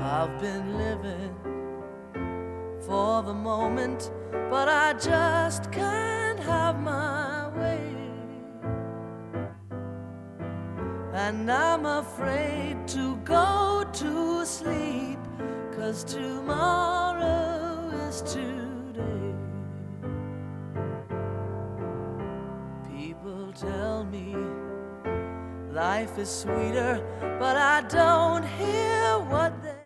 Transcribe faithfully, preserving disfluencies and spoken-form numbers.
I've been living for the moment, but I just can't have my way. And I'm afraid to go to sleep, 'cause tomorrow is today. People tell me life is sweeter, but I don't hear what they